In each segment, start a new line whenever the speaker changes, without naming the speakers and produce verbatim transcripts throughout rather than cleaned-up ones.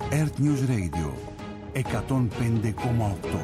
Earth News Radio εκατόν πέντε κόμμα οκτώ.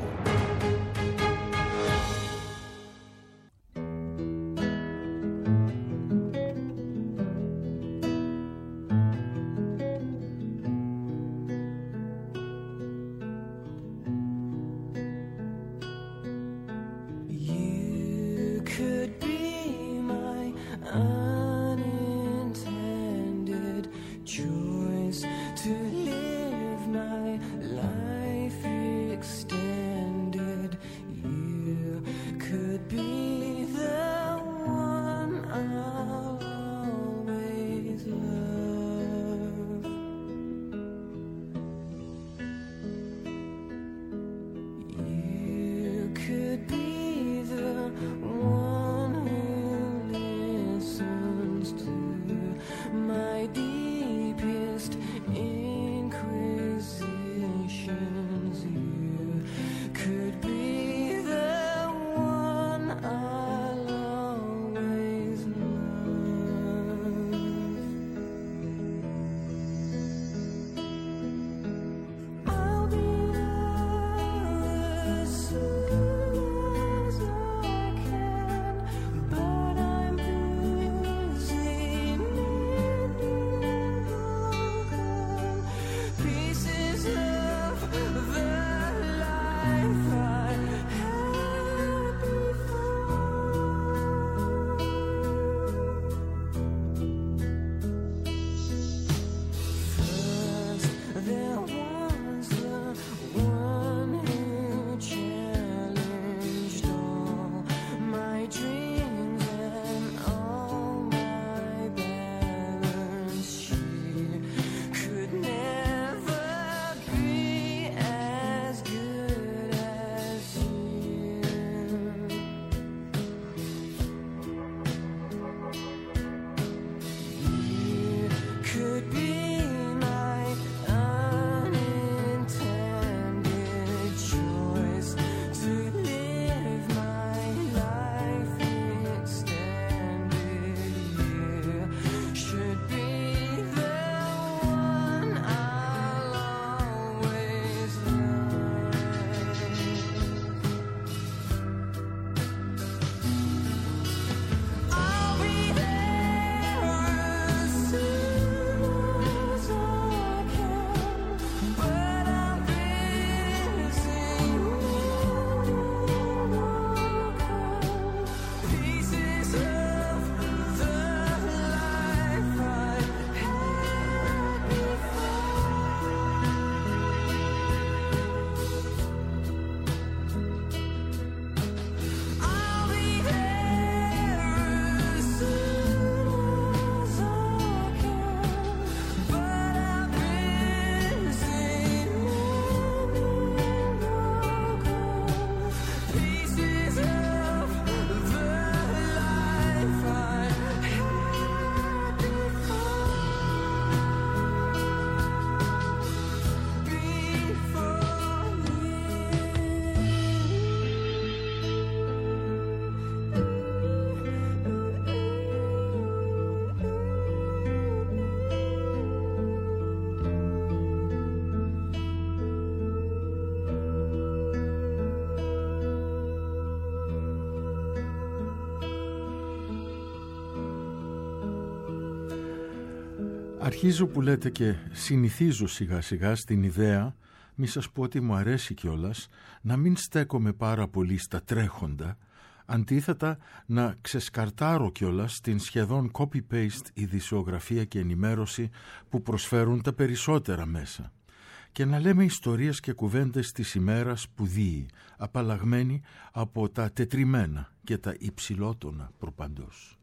Αρχίζω που λέτε και συνηθίζω σιγά σιγά στην ιδέα, μη σας πω ότι μου αρέσει κιόλας, να μην στέκομαι πάρα πολύ στα τρέχοντα, αντίθετα να ξεσκαρτάρω κιόλας την σχεδόν copy-paste ειδησιογραφία και ενημέρωση που προσφέρουν τα περισσότερα μέσα και να λέμε ιστορίες και κουβέντες της ημέρας που δίει, απαλλαγμένοι από τα τετριμένα και τα υψηλότονα προπαντός.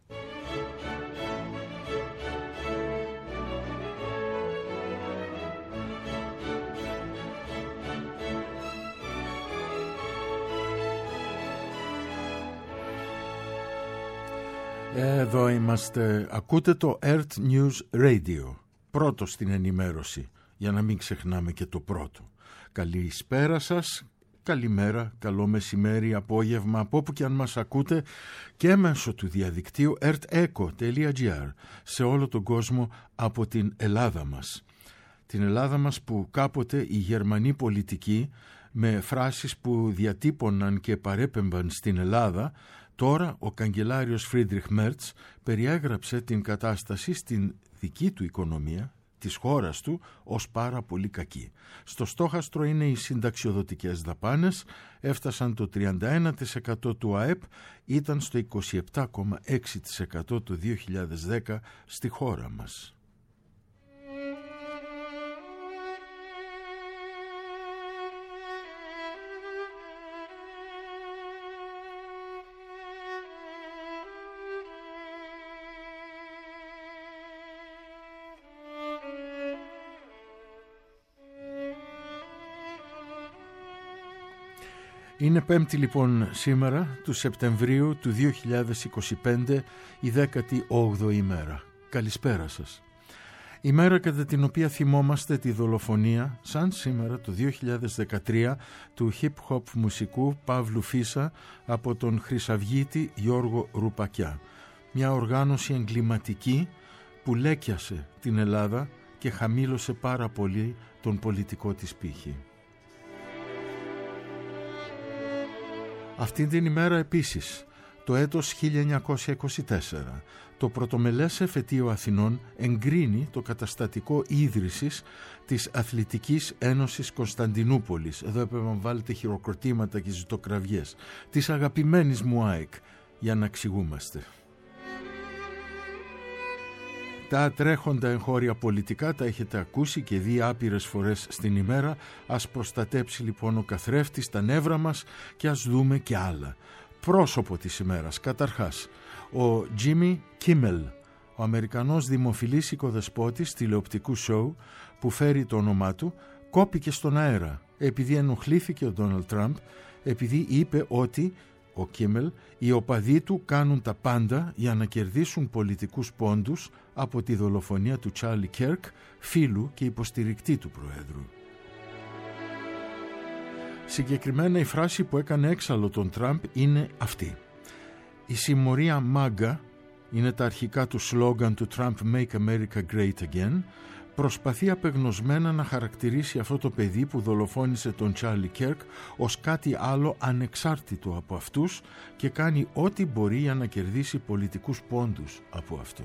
Εδώ είμαστε, ακούτε το Earth News Radio, πρώτο στην ενημέρωση, για να μην ξεχνάμε και το πρώτο. Καλησπέρα σας, καλημέρα, καλό μεσημέρι, απόγευμα, από όπου και αν μας ακούτε και μέσω του διαδικτύου earth echo τελεία gr σε όλο τον κόσμο από την Ελλάδα μας. Την Ελλάδα μας που κάποτε οι Γερμανοί πολιτικοί με φράσεις που διατύπωναν και παρέπεμπαν στην Ελλάδα, τώρα ο καγκελάριος Φρίντριχ Μέρτς περιέγραψε την κατάσταση στην δική του οικονομία, της χώρας του, ως πάρα πολύ κακή. Στο στόχαστρο είναι οι συνταξιοδοτικές δαπάνες, έφτασαν το τριάντα ένα τοις εκατό του ΑΕΠ, ήταν στο είκοσι επτά κόμμα έξι τοις εκατό το δύο χιλιάδες δέκα στη χώρα μας. Είναι Πέμπτη λοιπόν σήμερα του Σεπτεμβρίου του δύο χιλιάδες είκοσι πέντε, η δέκατη όγδοη ημέρα. Καλησπέρα σας. Η μέρα κατά την οποία θυμόμαστε τη δολοφονία, σαν σήμερα το δύο χιλιάδες δεκατρία, του hip-hop μουσικού Παύλου Φίσα από τον χρυσαυγίτη Γιώργο Ρουπακιά. Μια οργάνωση εγκληματική που λέκιασε την Ελλάδα και χαμήλωσε πάρα πολύ τον πολιτικό της πύχη. Αυτή την ημέρα επίσης, το έτος χίλια εννιακόσια είκοσι τέσσερα, το πρωτομελές εφετείο Αθηνών εγκρίνει το καταστατικό ίδρυσης της Αθλητικής Ένωσης Κωνσταντινούπολης. Εδώ έπρεπε να βάλετε χειροκροτήματα και ζητοκραυγές. Της αγαπημένης μου ΑΕΚ, για να εξηγούμαστε. Τα τρέχοντα εγχώρια πολιτικά τα έχετε ακούσει και δει άπειρες φορές στην ημέρα. Ας προστατέψει λοιπόν ο καθρέφτης τα νεύρα μας και ας δούμε και άλλα. Πρόσωπο της ημέρας, καταρχάς, ο Τζίμι Κίμελ, ο Αμερικανός δημοφιλής οικοδεσπότης τηλεοπτικού σοου που φέρει το όνομά του, κόπηκε στον αέρα επειδή ενοχλήθηκε ο Ντόναλντ Τραμπ, επειδή είπε ότι ο Κίμελ, οι οπαδοί του κάνουν τα πάντα για να κερδίσουν πολιτικούς πόντους από τη δολοφονία του Τσάρλι Κέρκ, φίλου και υποστηρικτή του Προέδρου. Συγκεκριμένα η φράση που έκανε έξαλλο τον Τραμπ είναι αυτή. Η συμμορία μάγκα, είναι τα αρχικά του σλόγγαν του Trump Make America Great Again, προσπαθεί απεγνωσμένα να χαρακτηρίσει αυτό το παιδί που δολοφόνησε τον Τσάρλι Κέρκ ως κάτι άλλο ανεξάρτητο από αυτούς και κάνει ό,τι μπορεί για να κερδίσει πολιτικούς πόντους από αυτό.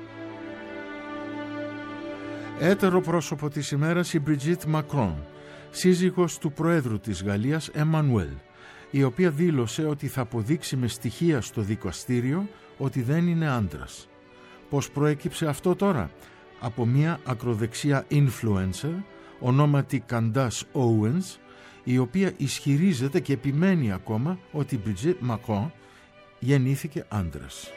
Έτερο πρόσωπο της ημέρας η Μπριτζίτ Μακρόν, σύζυγος του Προέδρου της Γαλλίας Εμμανουέλ, η οποία δήλωσε ότι θα αποδείξει με στοιχεία στο δικαστήριο ότι δεν είναι άντρας. Πώς προέκυψε αυτό τώρα? Από μια ακροδεξιά influencer ονόματι Candace Owens, η οποία ισχυρίζεται και επιμένει ακόμα ότι η Brigitte Macron γεννήθηκε άντρας.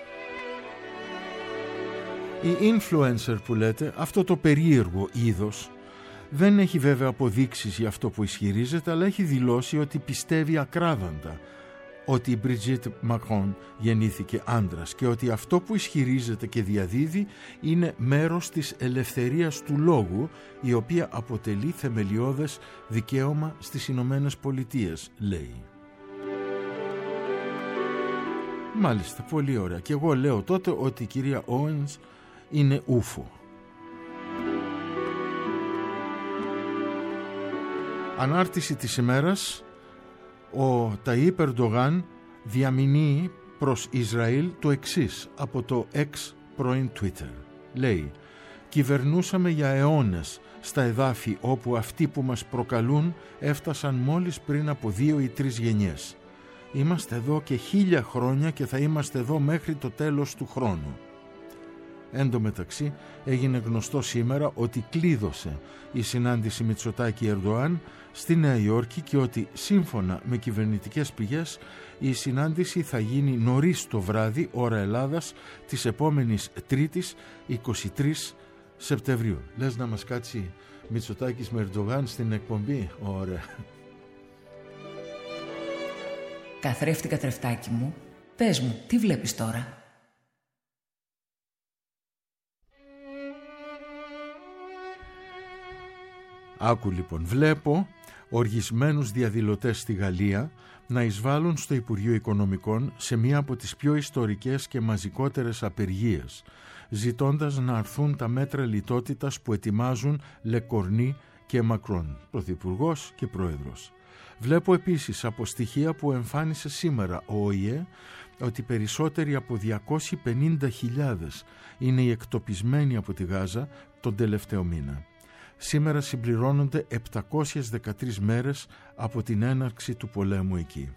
Η influencer που λέτε, αυτό το περίεργο είδος, δεν έχει βέβαια αποδείξεις για αυτό που ισχυρίζεται, αλλά έχει δηλώσει ότι πιστεύει ακράδαντα ότι η Brigitte Macron γεννήθηκε άντρας και ότι αυτό που ισχυρίζεται και διαδίδει είναι μέρος της ελευθερίας του λόγου, η οποία αποτελεί θεμελιώδες δικαίωμα στις Ηνωμένες Πολιτείες, λέει. Μάλιστα, πολύ ωραία. Και εγώ λέω τότε ότι η κυρία Owens είναι ούφο. Ανάρτηση της ημέρας. Ο Ταΐπ Ερντογάν διαμηνύει προς Ισραήλ το εξής από το X πρώην Twitter. Λέει: «Κυβερνούσαμε για αιώνες στα εδάφη όπου αυτοί που μας προκαλούν έφτασαν μόλις πριν από δύο ή τρεις γενιές. Είμαστε εδώ και χίλια χρόνια και θα είμαστε εδώ μέχρι το τέλος του χρόνου». Εν τω μεταξύ έγινε γνωστό σήμερα ότι κλείδωσε η συνάντηση Μητσοτάκη-Ερντοάν στη Νέα Υόρκη και ότι σύμφωνα με κυβερνητικές πηγές η συνάντηση θα γίνει νωρίς το βράδυ ώρα Ελλάδας της επόμενης Τρίτης είκοσι τρεις Σεπτεμβρίου. Λες να μας κάτσει Μητσοτάκης με Ερντογάν στην εκπομπή? Ωραία.
Καθρέφτη καθρεφτάκι μου, πες μου, τι βλέπεις τώρα?
Άκου λοιπόν, βλέπω οργισμένους διαδηλωτές στη Γαλλία να εισβάλλουν στο Υπουργείο Οικονομικών σε μία από τις πιο ιστορικές και μαζικότερες απεργίες. ζητώντας να αρθούν τα μέτρα λιτότητας που ετοιμάζουν Λεκορνή και Μακρόν, πρωθυπουργός και πρόεδρος. Βλέπω επίσης από στοιχεία που εμφάνισε σήμερα ο ΟΗΕ ότι περισσότεροι από διακόσιες πενήντα χιλιάδες είναι οι εκτοπισμένοι από τη Γάζα τον τελευταίο μήνα. Σήμερα συμπληρώνονται επτακόσιες δεκατρείς μέρες από την έναρξη του πολέμου εκεί.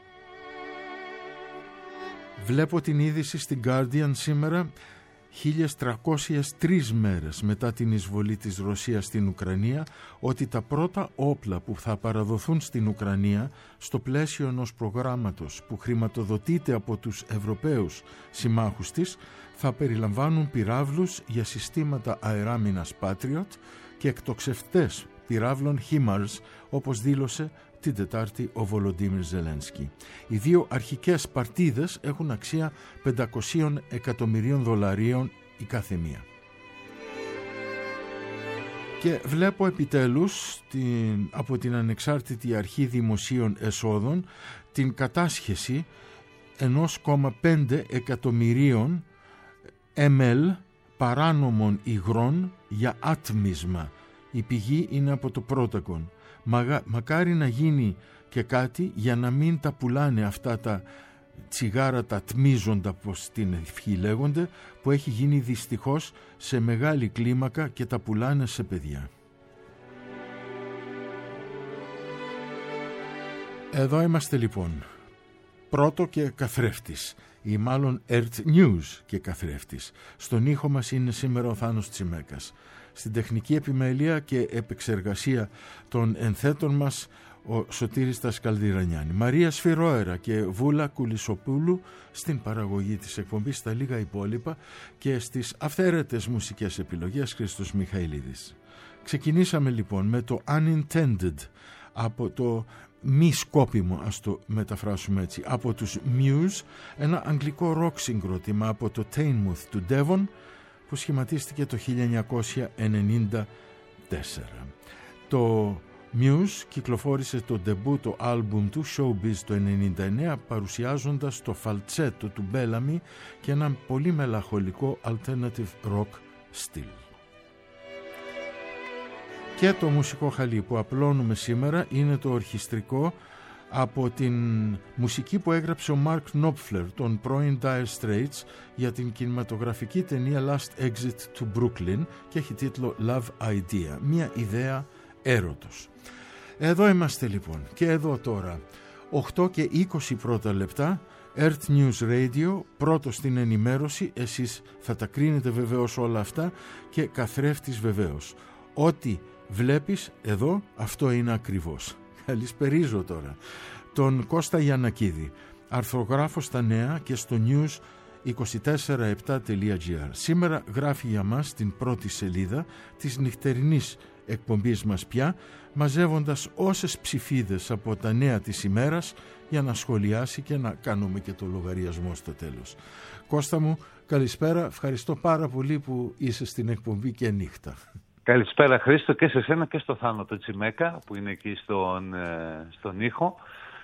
Βλέπω την είδηση στην Guardian σήμερα, χίλιες τριακόσιες τρεις μέρες μετά την εισβολή της Ρωσίας στην Ουκρανία, ότι τα πρώτα όπλα που θα παραδοθούν στην Ουκρανία στο πλαίσιο ενός προγράμματος που χρηματοδοτείται από τους Ευρωπαίους συμμάχους της θα περιλαμβάνουν πυράβλους για συστήματα αεράμινας Patriot και εκτοξευτές πυράβλων HIMARS, όπως δήλωσε την Τετάρτη ο Βολοντίμιρ Ζελένσκι. Οι δύο αρχικές παρτίδες έχουν αξία πεντακόσια εκατομμυρίων δολαρίων η κάθε μία. Και βλέπω επιτέλους την, από την Ανεξάρτητη Αρχή Δημοσίων Εσόδων την κατάσχεση ένα κόμμα πέντε εκατομμυρίων μιλιλίτρων παράνομων υγρών για άτμισμα. Η πηγή είναι από το Πρότακον. Μαγα, μακάρι να γίνει και κάτι για να μην τα πουλάνε αυτά τα τσιγάρα, τα τμίζοντα, πως την ευχή λέγονται, που έχει γίνει δυστυχώς σε μεγάλη κλίμακα και τα πουλάνε σε παιδιά. Εδώ είμαστε λοιπόν. Πρώτο και καθρέφτης, ή μάλλον Earth News και καθρέφτης. Στον ήχο μας είναι σήμερα ο Θάνος Τσιμέκας. Στην τεχνική επιμέλεια και επεξεργασία των ενθέτων μας ο Σωτήρης Τασκαλδιρανιάνη. Μαρία Σφυρόερα και Βούλα Κουλισοπούλου στην παραγωγή της εκπομπής, στα λίγα υπόλοιπα, και στις αυθαίρετες μουσικές επιλογές Χρήστος Μιχαηλίδης. Ξεκινήσαμε λοιπόν με το Unintended, από το μη σκόπιμο, ας το μεταφράσουμε έτσι, από τους Muse, ένα αγγλικό ροκ συγκρότημα από το Teignmouth του Devon, που σχηματίστηκε το χίλια εννιακόσια ενενήντα τέσσερα. Το Muse κυκλοφόρησε το ντεμπούτο άλμπουμ του Showbiz το ενενήντα εννέα, παρουσιάζοντας το φαλτσέτο του Bellamy και ένα πολύ μελαγχολικό alternative rock στυλ. Και το μουσικό χαλί που απλώνουμε σήμερα είναι το ορχιστρικό από την μουσική που έγραψε ο Μάρκ Νόπφλερ των πρώην Dire Straits για την κινηματογραφική ταινία Last Exit to Brooklyn και έχει τίτλο Love Idea, μια ιδέα έρωτος. Εδώ είμαστε λοιπόν και εδώ τώρα οκτώ και είκοσι πρώτα λεπτά, Earth News Radio, πρώτο στην ενημέρωση, εσείς θα τα κρίνετε βεβαίως όλα αυτά, και καθρέφτης βεβαίως. Ό,τι βλέπεις εδώ, αυτό είναι ακριβώς. Καλησπερίζω τώρα τον Κώστα Γιαννακίδη, αρθρογράφο στα Νέα και στο news είκοσι τέσσερα επτά τελεία τζι άρ. Σήμερα γράφει για μας την πρώτη σελίδα της νυχτερινής εκπομπής μας πια, μαζεύοντας όσες ψηφίδες από τα νέα της ημέρας για να σχολιάσει και να κάνουμε και το λογαριασμό στο τέλος. Κώστα μου, καλησπέρα, ευχαριστώ πάρα πολύ που είσαι στην εκπομπή και νύχτα.
Καλησπέρα Χρήστο, και σε σένα και στο Θάνο το Τσιμέκα που είναι εκεί στον, στον ήχο.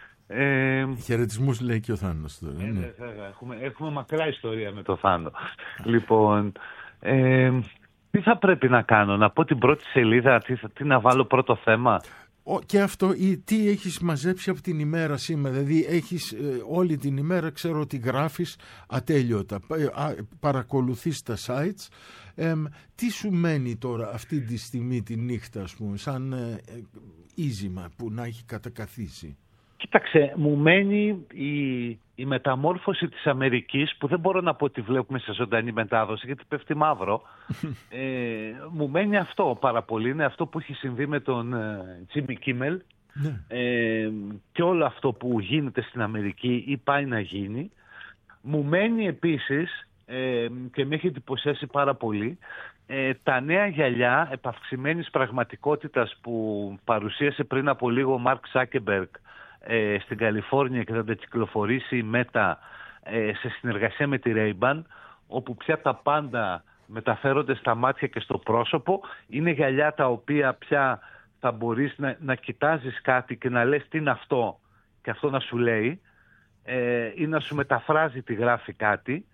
Ε,
Χαιρετισμούς λέει και ο Θάνος τώρα.
Ε,
ναι.
έχουμε, έχουμε μακρά ιστορία με το Θάνο. Λοιπόν, ε, τι θα πρέπει να κάνω, να πω την πρώτη σελίδα, τι, τι να βάλω πρώτο θέμα?
Ο, και αυτό, ή, τι έχεις μαζέψει από την ημέρα σήμερα, δηλαδή έχεις ε, όλη την ημέρα, ξέρω ότι γράφεις ατέλειωτα, α, παρακολουθείς τα sites, ε, τι σου μένει τώρα αυτή τη στιγμή τη νύχτα, ας πούμε, σαν ε, ίζημα που να έχει κατακαθίσει?
Κοίταξε, μου μένει η, η μεταμόρφωση της Αμερικής, που δεν μπορώ να πω ότι βλέπουμε σε ζωντανή μετάδοση γιατί πέφτει μαύρο. ε, μου μένει αυτό πάρα πολύ, είναι αυτό που έχει συμβεί με τον Jimmy Kimmel, ναι. ε, και όλο αυτό που γίνεται στην Αμερική ή πάει να γίνει. Μου μένει επίσης, ε, και με έχει εντυπωσιάσει πάρα πολύ, ε, τα νέα γυαλιά επαυξημένης πραγματικότητας που παρουσίασε πριν από λίγο ο Μάρκ Ζάκεμπεργκ στην Καλιφόρνια και θα τα κυκλοφορήσει η Meta σε συνεργασία με τη Ray-Ban, όπου πια τα πάντα μεταφέρονται στα μάτια και στο πρόσωπο. Είναι γυαλιά τα οποία πια θα μπορείς να, να κοιτάζεις κάτι και να λες τι είναι αυτό και αυτό να σου λέει, ε, ή να σου μεταφράζει τι γράφει κάτι.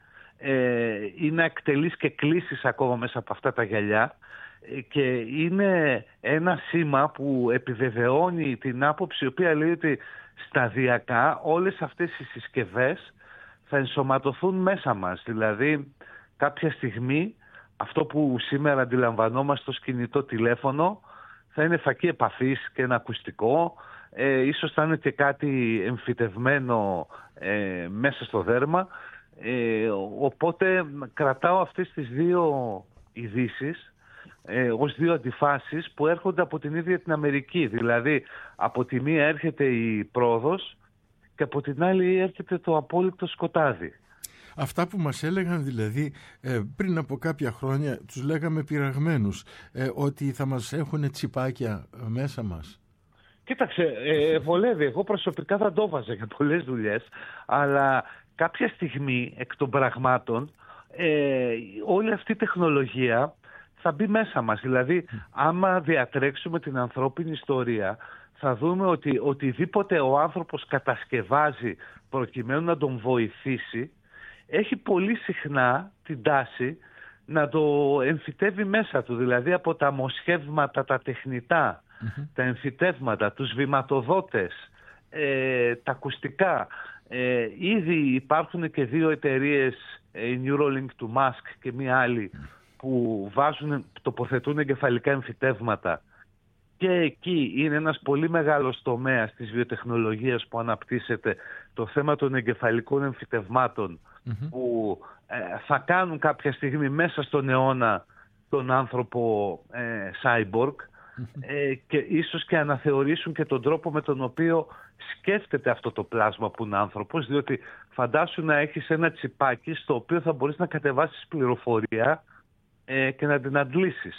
ε, ή να εκτελείς και κλήσεις ακόμα μέσα από αυτά τα γυαλιά, και είναι ένα σήμα που επιβεβαιώνει την άποψη η οποία λέει ότι σταδιακά όλες αυτές οι συσκευές θα ενσωματωθούν μέσα μας. Δηλαδή κάποια στιγμή αυτό που σήμερα αντιλαμβανόμαστε ως κινητό τηλέφωνο θα είναι φακή επαφής και ένα ακουστικό, ε, ίσως θα είναι και κάτι εμφυτευμένο ε, μέσα στο δέρμα, ε, οπότε κρατάω αυτές τις δύο ειδήσεις ε, ως δύο αντιφάσεις που έρχονται από την ίδια την Αμερική. Δηλαδή από τη μία έρχεται η πρόοδος και από την άλλη έρχεται το απόλυτο σκοτάδι.
Αυτά που μας έλεγαν δηλαδή ε, πριν από κάποια χρόνια, τους λέγαμε πειραγμένους, ε, ότι θα μας έχουν τσιπάκια μέσα μας.
Κοίταξε, ε, βολεύει. Εγώ προσωπικά θα το βάζα για πολλές δουλειές, αλλά κάποια στιγμή εκ των πραγμάτων ε, όλη αυτή η τεχνολογία θα μπει μέσα μας. Δηλαδή, άμα διατρέξουμε την ανθρώπινη ιστορία, θα δούμε ότι οτιδήποτε ο άνθρωπος κατασκευάζει προκειμένου να τον βοηθήσει, έχει πολύ συχνά την τάση να το εμφυτεύει μέσα του. Δηλαδή από τα μοσχεύματα, τα τεχνητά, mm-hmm. τα εμφυτεύματα, τους βηματοδότες, ε, τα ακουστικά. Ε, ήδη υπάρχουν και δύο εταιρείες, η Neuralink του Musk και μία άλλη, που βάζουν, τοποθετούν εγκεφαλικά εμφυτεύματα. Και εκεί είναι ένας πολύ μεγάλος τομέας της βιοτεχνολογίας που αναπτύσσεται το θέμα των εγκεφαλικών εμφυτευμάτων, mm-hmm. που ε, θα κάνουν κάποια στιγμή μέσα στον αιώνα τον άνθρωπο ε, cyborg, mm-hmm. ε, και ίσως και αναθεωρήσουν και τον τρόπο με τον οποίο σκέφτεται αυτό το πλάσμα που είναι άνθρωπος, διότι φαντάσου να έχεις ένα τσιπάκι στο οποίο θα μπορείς να κατεβάσεις πληροφορία ε, και να την αντλήσεις.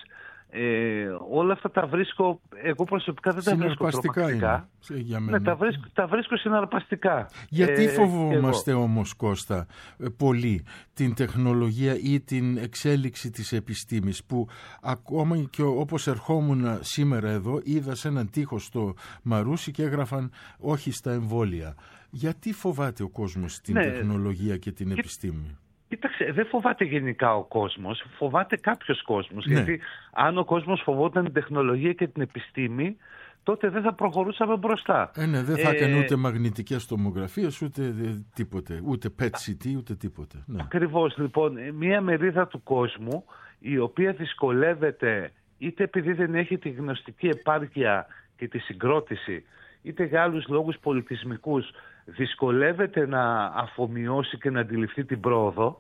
Ε, όλα αυτά τα βρίσκω, εγώ προσωπικά δεν τα βρίσκω τρομακτικά.
Για
ναι, τα, βρίσκω, τα βρίσκω συναρπαστικά.
Γιατί
ε,
φοβόμαστε όμως, Κώστα, πολύ την τεχνολογία ή την εξέλιξη της επιστήμης, που ακόμα και όπως ερχόμουν σήμερα εδώ είδα σε έναν τοίχο στο Μαρούσι και έγραφαν όχι στα εμβόλια. Γιατί φοβάται ο κόσμος την ναι, τεχνολογία και την και... επιστήμη?
Κοίταξε, δεν φοβάται γενικά ο κόσμος, φοβάται κάποιος κόσμος. Ναι. Γιατί αν ο κόσμος φοβόταν την τεχνολογία και την επιστήμη, τότε δεν θα προχωρούσαμε μπροστά.
Ε, ναι, δεν θα έκανε ε, ούτε μαγνητικές τομογραφίες, ούτε τίποτε, ούτε πετ σι τι, ούτε τίποτε. Ναι.
Ακριβώς, λοιπόν, μία μερίδα του κόσμου, η οποία δυσκολεύεται, είτε επειδή δεν έχει τη γνωστική επάρκεια και τη συγκρότηση, είτε για άλλους λόγους πολιτισμικούς, δυσκολεύεται να αφομοιώσει και να αντιληφθεί την πρόοδο,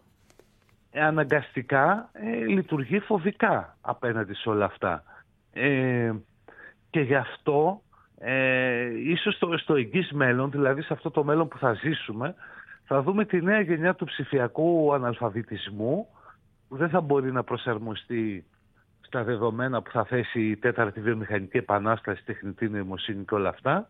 ε, αναγκαστικά ε, λειτουργεί φοβικά απέναντι σε όλα αυτά. Ε, και γι' αυτό ε, ίσως στο, στο εγγύς μέλλον, δηλαδή σε αυτό το μέλλον που θα ζήσουμε, θα δούμε τη νέα γενιά του ψηφιακού αναλφαβητισμού, που δεν θα μπορεί να προσαρμοστεί στα δεδομένα που θα θέσει η τέταρτη βιομηχανική επανάσταση, τεχνητή νοημοσύνη και όλα αυτά.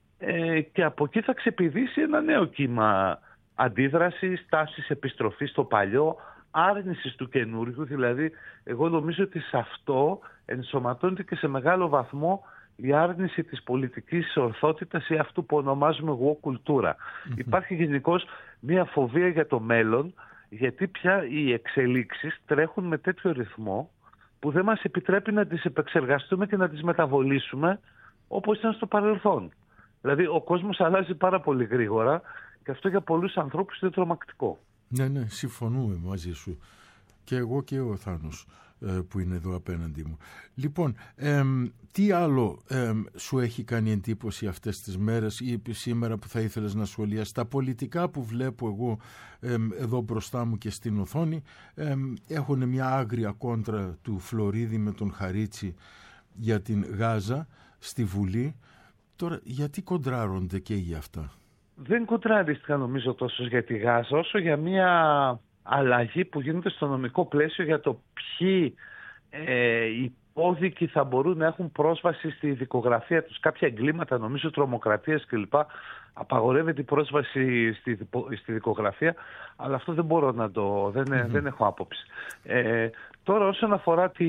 Ε, και από εκεί θα ξεπηδήσει ένα νέο κύμα αντίδρασης, τάσης επιστροφής στο παλιό, άρνησης του καινούριου. Δηλαδή, εγώ νομίζω ότι σε αυτό ενσωματώνεται και σε μεγάλο βαθμό η άρνηση της πολιτικής ορθότητας ή αυτού που ονομάζουμε εγώ κουλτούρα. Mm-hmm. Υπάρχει γενικώς μια φοβία για το μέλλον, γιατί πια οι εξελίξεις τρέχουν με τέτοιο ρυθμό που δεν μας επιτρέπει να τις επεξεργαστούμε και να τις μεταβολήσουμε όπως ήταν στο παρελθόν. Δηλαδή ο κόσμος αλλάζει πάρα πολύ γρήγορα και αυτό για πολλούς ανθρώπους είναι τρομακτικό.
Ναι, ναι, συμφωνούμε μαζί σου. Και εγώ και ο Θάνος που είναι εδώ απέναντί μου. Λοιπόν, ε, τι άλλο ε, σου έχει κάνει εντύπωση αυτές τις μέρες ή σήμερα που θα ήθελες να σχολιάσεις? Τα πολιτικά που βλέπω εγώ ε, εδώ μπροστά μου και στην οθόνη ε, έχουν μια άγρια κόντρα του Φλωρίδη με τον Χαρίτσι για την Γάζα στη Βουλή. Τώρα, γιατί κοντράρονται και για αυτά?
Δεν κοντράρίστηκαν νομίζω τόσο για τη Γάζα, όσο για μια αλλαγή που γίνεται στο νομικό πλαίσιο για το ποιοι ε, υπόδικοι θα μπορούν να έχουν πρόσβαση στη δικογραφία τους. Κάποια εγκλήματα, νομίζω τρομοκρατίες κλπ. Απαγορεύεται η πρόσβαση στη, στη δικογραφία, αλλά αυτό δεν μπορώ να το... δεν, mm-hmm. δεν έχω άποψη. Ε, τώρα όσον αφορά τη,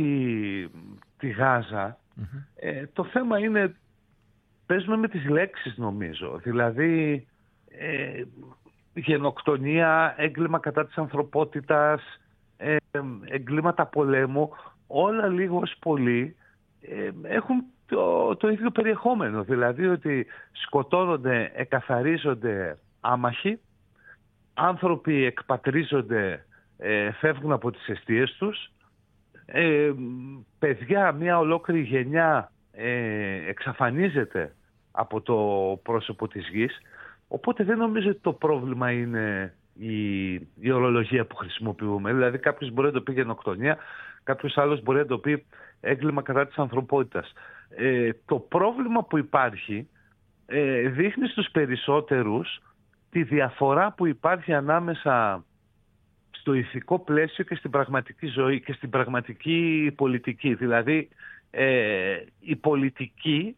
τη Γάζα, mm-hmm. ε, το θέμα είναι... Παίζουμε με τις λέξεις νομίζω. Δηλαδή, ε, γενοκτονία, έγκλημα κατά της ανθρωπότητας, ε, εγκλήματα πολέμου, όλα λίγος πολύ ε, έχουν το, το ίδιο περιεχόμενο. Δηλαδή ότι σκοτώνονται, εκαθαρίζονται άμαχοι, άνθρωποι εκπατρίζονται, ε, φεύγουν από τις εστίες τους, ε, παιδιά, μια ολόκληρη γενιά ε, εξαφανίζεται από το πρόσωπο της γης. Οπότε δεν νομίζω ότι το πρόβλημα είναι η, η ορολογία που χρησιμοποιούμε. Δηλαδή κάποιος μπορεί να το πει γενοκτονία, κάποιος άλλος μπορεί να το πει έγκλημα κατά της ανθρωπότητας. Ε, το πρόβλημα που υπάρχει ε, δείχνει στους περισσότερους τη διαφορά που υπάρχει ανάμεσα στο ηθικό πλαίσιο και στην πραγματική ζωή και στην πραγματική πολιτική. Δηλαδή ε, η πολιτική,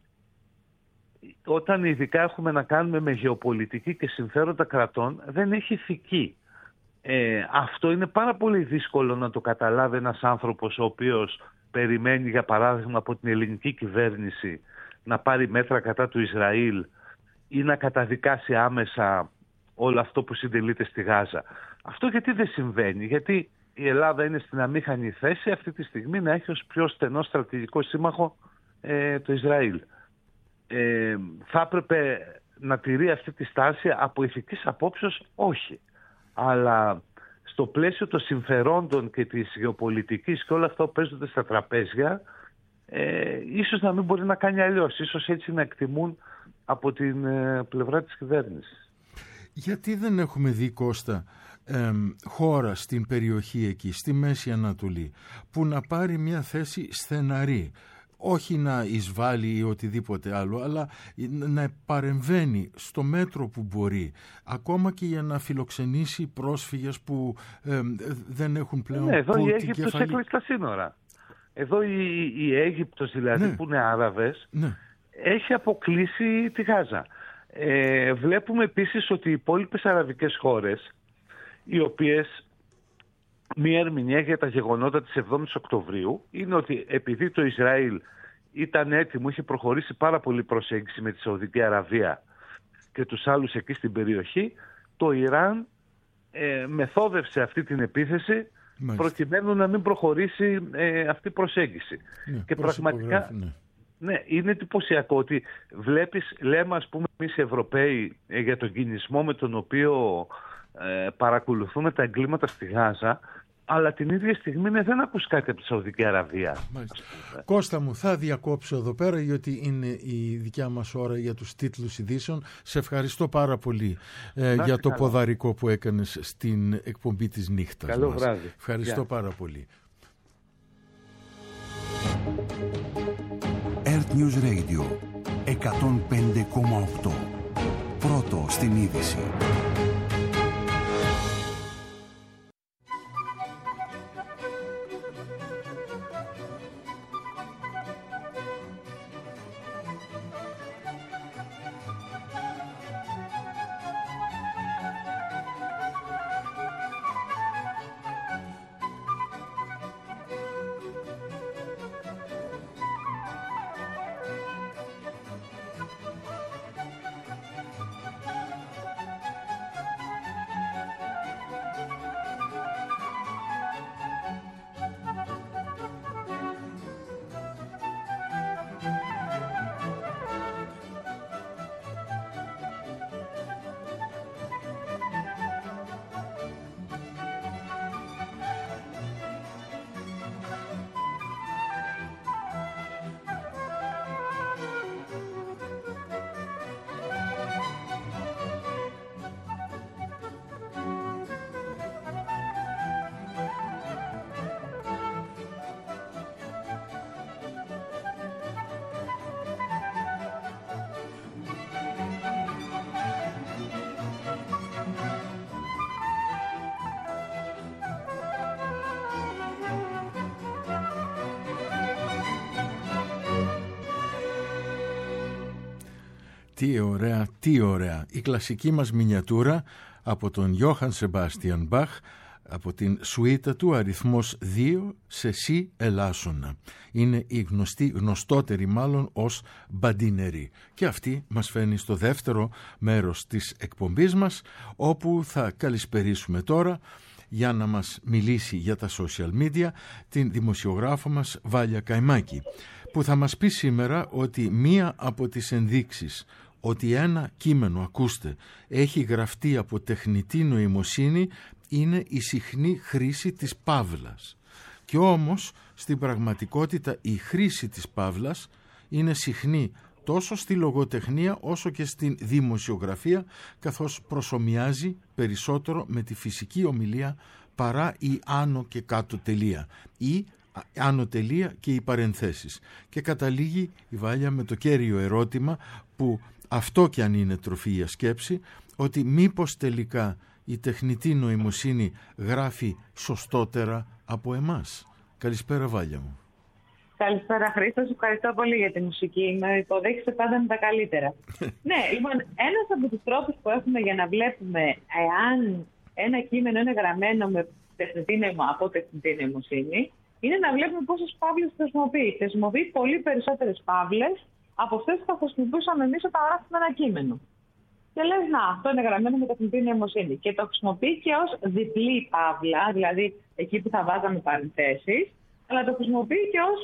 όταν ειδικά έχουμε να κάνουμε με γεωπολιτική και συμφέροντα κρατών, δεν έχει ηθική. Ε, αυτό είναι πάρα πολύ δύσκολο να το καταλάβει ένας άνθρωπος ο οποίος περιμένει, για παράδειγμα, από την ελληνική κυβέρνηση να πάρει μέτρα κατά του Ισραήλ ή να καταδικάσει άμεσα όλο αυτό που συντελείται στη Γάζα. Αυτό γιατί δεν συμβαίνει? Γιατί η Ελλάδα είναι στην αμήχανη θέση αυτή τη στιγμή να έχει ως πιο στενό στρατηγικό σύμμαχο ε, το Ισραήλ. Ε, θα έπρεπε να τηρεί αυτή τη στάση από ηθικής απόψεως? Όχι. Αλλά στο πλαίσιο των συμφερόντων και της γεωπολιτικής και όλα αυτά που παίζονται στα τραπέζια, ε, ίσως να μην μπορεί να κάνει αλλιώς. Ίσως έτσι να εκτιμούν από την ε, πλευρά της κυβέρνησης.
Γιατί δεν έχουμε δει, Κώστα, ε, χώρα στην περιοχή εκεί, στη Μέση Ανατολή, που να πάρει μια θέση στεναρή? Όχι να εισβάλλει ή οτιδήποτε άλλο, αλλά να παρεμβαίνει στο μέτρο που μπορεί, ακόμα και για να φιλοξενήσει πρόσφυγες που ε, δεν έχουν πλέον...
Ναι, εδώ η Αίγυπτος
κεφαλή...
έκλεισε τα σύνορα. Εδώ η, η Αίγυπτος δηλαδή, ναι, που είναι Άραβες, ναι, έχει αποκλείσει τη Γάζα. Ε, βλέπουμε επίσης ότι οι υπόλοιπες αραβικές χώρες, οι οποίες... Μία ερμηνεία για τα γεγονότα της εβδόμης Οκτωβρίου είναι ότι επειδή το Ισραήλ ήταν έτοιμο, είχε προχωρήσει πάρα πολύ προσέγγιση με τη Σαουδική Αραβία και τους άλλους εκεί στην περιοχή, το Ιράν ε, μεθόδευσε αυτή την επίθεση, μάλιστα, προκειμένου να μην προχωρήσει ε, αυτή η προσέγγιση. Ναι, και πραγματικά ναι. Ναι, είναι εντυπωσιακό ότι βλέπεις, λέμε ας πούμε εμείς οι Ευρωπαίοι ε, για τον κινησμό με τον οποίο ε, παρακολουθούμε τα εγκλήματα στη Γάζα, αλλά την ίδια στιγμή ναι, δεν ακούς κάτι από τη Σαουδική Αραβία.
Κώστα μου, θα διακόψω εδώ πέρα, γιατί είναι η δικιά μας ώρα για τους τίτλους ειδήσεων. Σε ευχαριστώ πάρα πολύ ε, για το καλό ποδαρικό που έκανες στην εκπομπή της νύχτας.
Καλό
μας.
βράδυ.
Ευχαριστώ
Yeah.
πάρα πολύ.
Earth News Radio εκατόν πέντε κόμμα οκτώ. Πρώτο στην είδηση.
Τι ωραία, τι ωραία. Η κλασική μας μινιατούρα από τον Johann Sebastian Bach από την σουίτα του αριθμός δύο σε σι ελάσσονα. Είναι η γνωστή, γνωστότερη μάλλον ως Μπαντινερή. Και αυτή μας φαίνει στο δεύτερο μέρος της εκπομπής μας, όπου θα καλησπερίσουμε τώρα για να μας μιλήσει για τα social media την δημοσιογράφο μας Βάλια Καϊμάκη, που θα μας πει σήμερα ότι μία από τις ενδείξεις ότι ένα κείμενο, ακούστε, έχει γραφτεί από τεχνητή νοημοσύνη είναι η συχνή χρήση της παύλας. Και όμως στην πραγματικότητα η χρήση της παύλας είναι συχνή τόσο στη λογοτεχνία όσο και στην δημοσιογραφία, καθώς προσομοιάζει περισσότερο με τη φυσική ομιλία παρά η άνω και κάτω τελεία ή άνω τελεία και οι παρενθέσεις. Και καταλήγει η Βάλια με το κέριο ερώτημα, που αυτό κι αν είναι τροφή για σκέψη, ότι μήπως τελικά η τεχνητή νοημοσύνη γράφει σωστότερα από εμάς. Καλησπέρα Βάλια μου.
Καλησπέρα Χρήστο, σου ευχαριστώ πολύ για τη μουσική. Με υποδέχεσαι πάντα με τα καλύτερα. Ναι, λοιπόν, ένας από τους τρόπους που έχουμε για να βλέπουμε εάν ένα κείμενο είναι γραμμένο με τεχνητή νοημο, από τεχνητή νοημοσύνη, είναι να βλέπουμε πόσες παύλες χρησιμοποιεί. Χρησιμοποιεί πολύ περισσότερες παύλες από αυτές που θα χρησιμοποιούσαμε εμείς όταν γράφουμε ένα κείμενο. Και λες, να, αυτό είναι γραμμένο με τεχνητή νοημοσύνη. Και το χρησιμοποιεί και ως διπλή παύλα, δηλαδή εκεί που θα βάζαμε παρενθέσεις, αλλά το χρησιμοποιεί και ως,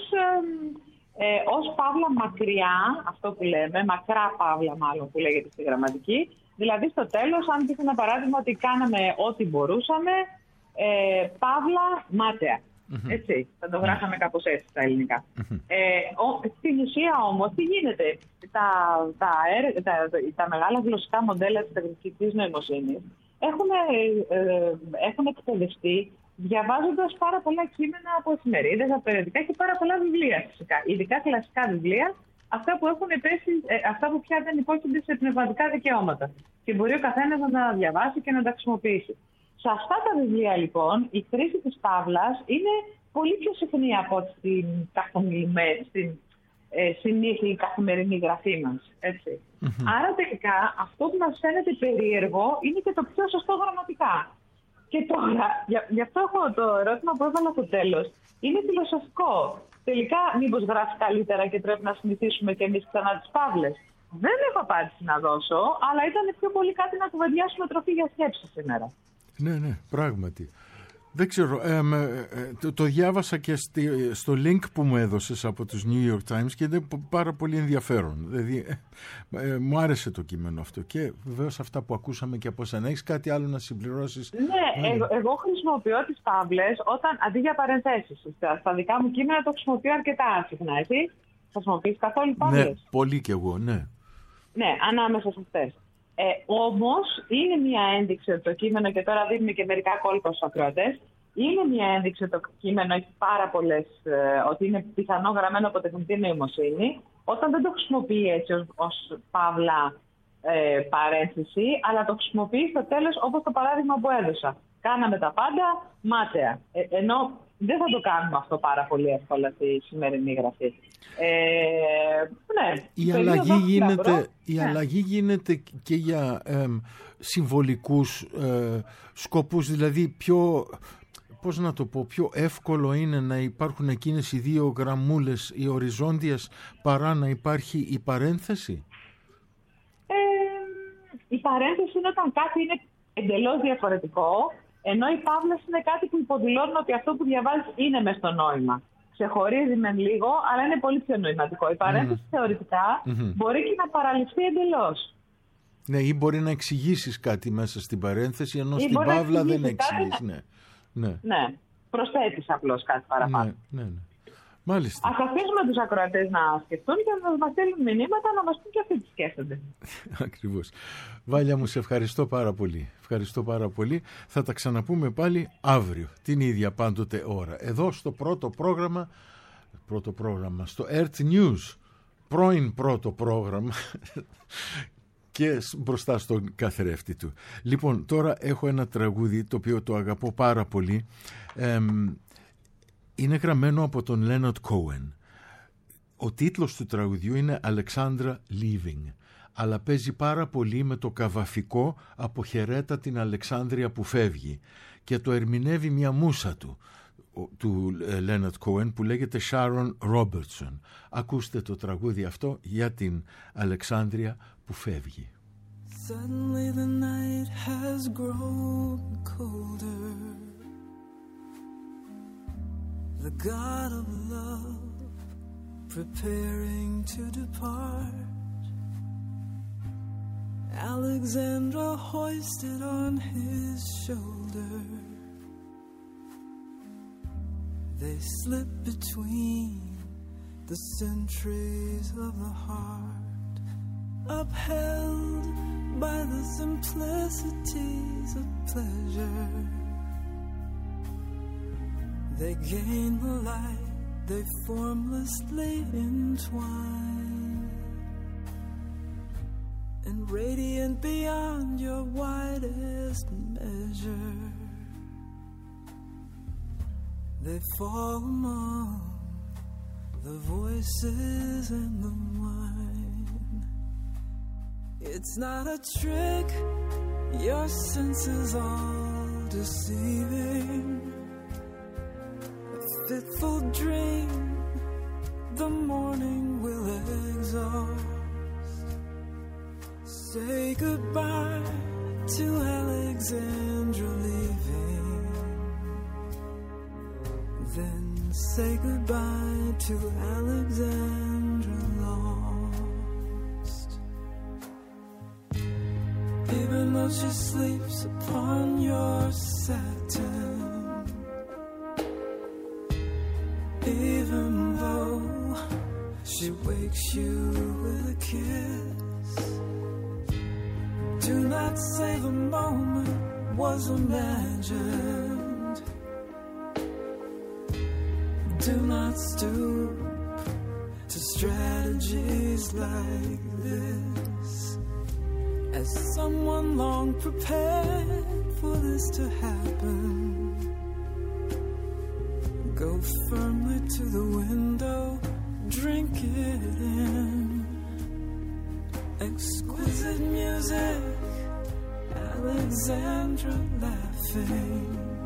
ε, ε, ως παύλα μακριά, αυτό που λέμε, μακρά παύλα μάλλον που λέγεται στη γραμματική. Δηλαδή στο τέλος, αν πείτε ένα παράδειγμα ότι κάναμε ό,τι μπορούσαμε, ε, παύλα μάταια. Mm-hmm. Έτσι, θα το γράφαμε κάπως έτσι στα ελληνικά. Mm-hmm. Ε, ο, στην ουσία όμως, τι γίνεται, τα, τα, τα, τα, τα μεγάλα γλωσσικά μοντέλα της τεχνητής νοημοσύνης έχουν, ε, ε, έχουν εκπαιδευτεί διαβάζοντας πάρα πολλά κείμενα από εφημερίδες, από περιοδικά και πάρα πολλά βιβλία φυσικά. Ειδικά κλασικά βιβλία, αυτά που, έχουν πέσει, ε, αυτά που πια δεν υπόκεινται σε πνευματικά δικαιώματα. Και μπορεί ο καθένας να τα διαβάσει και να τα χρησιμοποιήσει. Σε αυτά τα βιβλία λοιπόν η χρήση της παύλας είναι πολύ πιο συχνή από στην, στην ε, συνήθη καθημερινή γραφή μας. Έτσι. Mm-hmm. Άρα τελικά αυτό που μας φαίνεται περίεργο είναι και το πιο σωστό γραμματικά. Και τώρα, γι' αυτό έχω το ερώτημα που έβαλα στο τέλος, είναι φιλοσοφικό. Τελικά μήπως γράφει καλύτερα και πρέπει να συνηθίσουμε και εμείς ξανά τις παύλες. Δεν έχω απάντηση να δώσω, αλλά ήταν πιο πολύ κάτι να κουβεντιάσουμε τροφή για σκέψη σήμερα.
Ναι, ναι, πράγματι. Δεν ξέρω, ε, ε, το, το διάβασα και στη, στο link που μου έδωσες από τους New York Times και είναι πάρα πολύ ενδιαφέρον. Δηλαδή, ε, ε, μου άρεσε το κείμενο αυτό και βεβαίως αυτά που ακούσαμε και από εσένα. Έχεις κάτι άλλο να συμπληρώσεις?
Ναι, εγώ, εγώ χρησιμοποιώ τις παύλες όταν, αντί για παρενθέσεις. Στα δικά μου κείμενα το χρησιμοποιώ αρκετά συχνά. Εσύ χρησιμοποιείς καθόλου παύλες?
Ναι, πολύ κι εγώ, ναι.
Ναι, ανάμεσα σε αυτές. Ε, όμως είναι μια ένδειξη ότι το κείμενο, και τώρα δίνουμε και μερικά κόλπα στους ακροατές, είναι μια ένδειξη ότι το κείμενο έχει πάρα πολλές, ε, ότι είναι πιθανό γραμμένο από τεχνητή νοημοσύνη, όταν δεν το χρησιμοποιεί έτσι ως, ως παύλα ε, παρένθεση, αλλά το χρησιμοποιεί στο τέλος όπως το παράδειγμα που έδωσα. Κάναμε τα πάντα μάταια. Ε, ενώ δεν θα το κάνουμε αυτό πάρα πολύ εύκολα στη σημερινή γραφή. Ε, ναι,
η αλλαγή, γίνεται, η ναι. αλλαγή γίνεται και για ε, συμβολικούς ε, σκοπούς, δηλαδή πιο, πώς να το πω, πιο εύκολο είναι να υπάρχουν εκείνες οι δύο γραμμούλες οι οριζόντιες παρά να υπάρχει η παρένθεση.
Ε, η παρένθεση είναι όταν κάτι είναι εντελώς διαφορετικό, ενώ οι παύλες είναι κάτι που υποδηλώνουν ότι αυτό που διαβάζεις είναι μες στο νόημα. Ξεχωρίζει μεν λίγο, αλλά είναι πολύ πιο νοηματικό. Η παρένθεση mm. θεωρητικά mm-hmm. μπορεί και να παραλυφθεί εντελώς.
Ναι, ή μπορεί να εξηγήσεις κάτι μέσα στην παρένθεση, ενώ ή στην παύλα δεν εξηγείς. Ναι. Ναι.
ναι, προσθέτεις απλώς κάτι παραπάνω.
Ναι, ναι, ναι. Μάλιστα.
Ας αφήσουμε τους ακροατές να σκεφτούν και να μας στείλουν μηνύματα να μας πούν και αυτοί τι σκέφτονται.
Ακριβώς. Βάλια μου, σε ευχαριστώ πάρα πολύ. Ευχαριστώ πάρα πολύ. Θα τα ξαναπούμε πάλι αύριο, την ίδια πάντοτε ώρα. Εδώ στο πρώτο πρόγραμμα, πρώτο πρόγραμμα, στο Earth News, πρώην πρώτο πρόγραμμα και μπροστά στον καθρέφτη του. Λοιπόν, τώρα έχω ένα τραγούδι το οποίο το αγαπώ πάρα πολύ. Ε, είναι γραμμένο από τον Leonard Cohen. Ο τίτλος του τραγουδιού είναι Alexandra Leaving, αλλά παίζει πάρα πολύ με το καβαφικό «Αποχαιρέτα την Αλεξάνδρεια που φεύγει». και το ερμηνεύει μια μούσα του, του Leonard Cohen, που λέγεται Sharon Robertson. Ακούστε το τραγούδι αυτό για την Αλεξάνδρεια που φεύγει.
Suddenly the night has grown colder. The god of love preparing to depart. Alexandra hoisted on his shoulder. They slip between the centuries of the heart, upheld by the simplicities of pleasure. They gain the light, they formlessly entwine, and radiant beyond your widest measure, they fall among the voices and the wine. It's not a trick, your senses all deceiving. A fitful dream, the morning will exhaust. Say goodbye to Alexandra leaving. Then say goodbye to Alexandra lost. Even though she sleeps upon your satin, even though she wakes you with a kiss, do not say the moment was imagined. Do not stoop to strategies like this. As someone long prepared for this to happen, go firmly to the window, drink it in. Exquisite music, Alexandra laughing.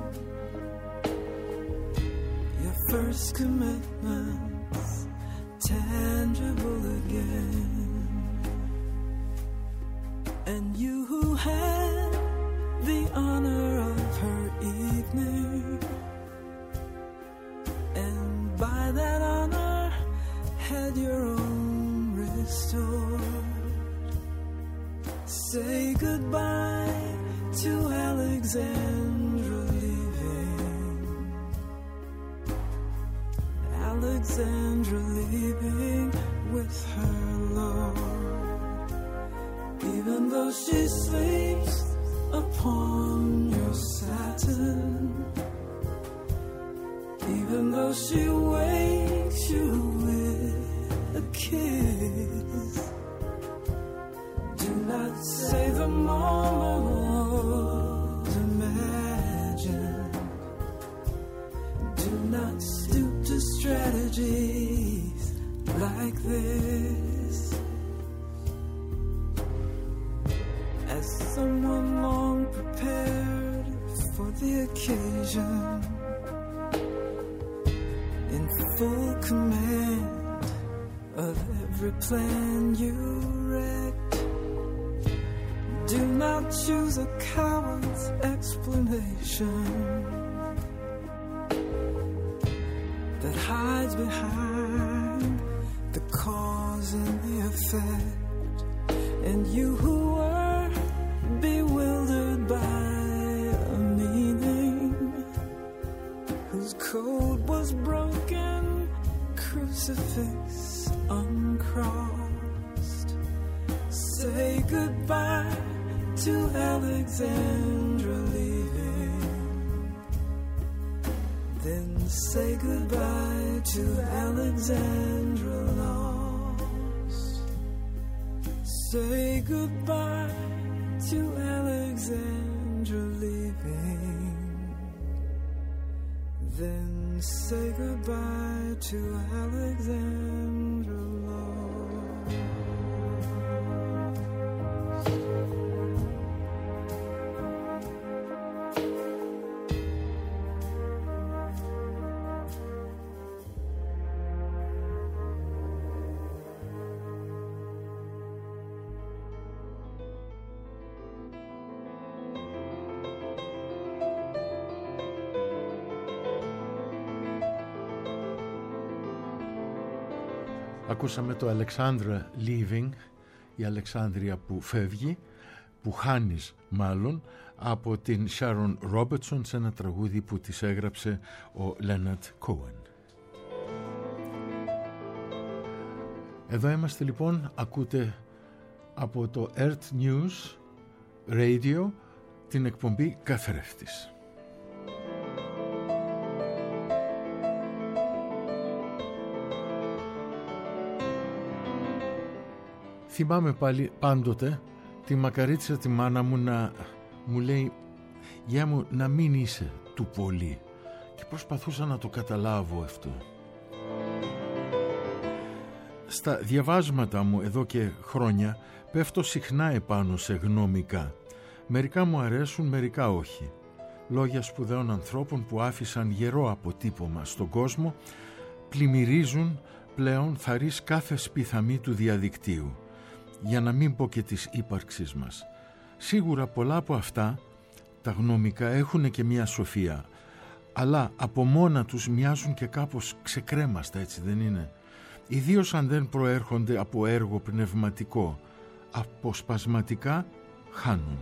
Your first commitments tangible again. And you who had the honor of her evening, and by that honor had your own restored, say goodbye to Alexandra leaving. Alexandra leaving with her Lord. Even though she sleeps upon your satin, even though she wakes you with a kiss, do not say the moment was imagined. Do not stoop to strategies like this. As someone long prepared for the occasion, in full command of every plan you wrecked, do not choose a coward's explanation that hides behind the cause and the effect. And you who were bewildered by a meaning whose code was broken, crucifix uncrossed, say goodbye to Alexandra leaving. Then say goodbye to Alexandra lost. Say goodbye to Alexandra leaving. Then say goodbye to Alexandra lost.
Ακούσαμε το Alexandra Leaving, η Αλεξάνδρεια που φεύγει, που χάνεις μάλλον, από την Sharon Robertson σε ένα τραγούδι που της έγραψε ο Leonard Cohen. Εδώ είμαστε λοιπόν, ακούτε από το Earth News Radio την εκπομπή Καθρέφτης. Θυμάμαι πάλι πάντοτε τη μακαρίτσα τη μάνα μου να μου λέει «Γεια μου, να μην είσαι του πολύ», και προσπαθούσα να το καταλάβω αυτό. Στα διαβάσματα μου εδώ και χρόνια πέφτω συχνά επάνω σε γνωμικά. Μερικά μου αρέσουν, μερικά όχι. Λόγια σπουδαίων ανθρώπων που άφησαν γερό αποτύπωμα στον κόσμο πλημμυρίζουν πλέον θαρρείς κάθε σπιθαμή του διαδικτύου, για να μην πω και της ύπαρξής μας. Σίγουρα πολλά από αυτά τα γνωμικά έχουν και μια σοφία, αλλά από μόνα τους μοιάζουν και κάπως ξεκρέμαστα, έτσι δεν είναι? Ιδίως αν δεν προέρχονται από έργο πνευματικό, αποσπασματικά χάνουν.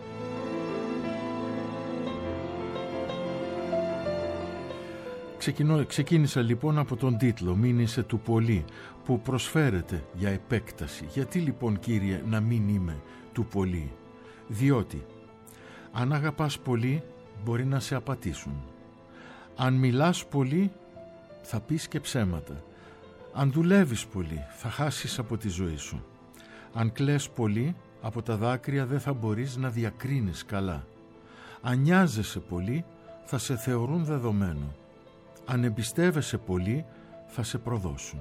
Ξεκινώ, ξεκίνησα λοιπόν από τον τίτλο «Μην είσαι του πολύ», που προσφέρεται για επέκταση. Γιατί λοιπόν, Κύριε, να μην είμαι του πολύ? Διότι αν αγαπάς πολύ μπορεί να σε απατήσουν. Αν μιλάς πολύ θα πεις και ψέματα. Αν δουλεύεις πολύ θα χάσεις από τη ζωή σου. Αν κλαις πολύ, από τα δάκρυα δεν θα μπορείς να διακρίνεις καλά. Αν νοιάζεσαι πολύ θα σε θεωρούν δεδομένο. Αν εμπιστεύεσαι πολύ θα σε προδώσουν.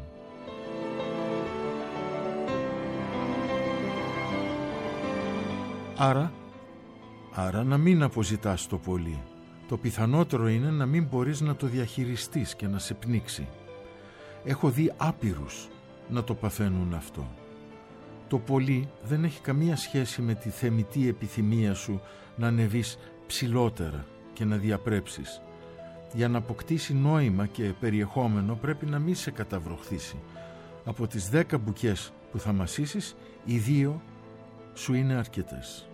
Άρα, άρα να μην αποζητάς το πολύ. Το πιθανότερο είναι να μην μπορείς να το διαχειριστείς και να σε πνίξει. Έχω δει άπειρους να το παθαίνουν αυτό. Το πολύ δεν έχει καμία σχέση με τη θεμιτή επιθυμία σου να ανεβείς ψηλότερα και να διαπρέψεις. Για να αποκτήσει νόημα και περιεχόμενο πρέπει να μην σε καταβροχθήσει. Από τις δέκα μπουκές που θα μασίσεις, οι δύο σου είναι αρκετές.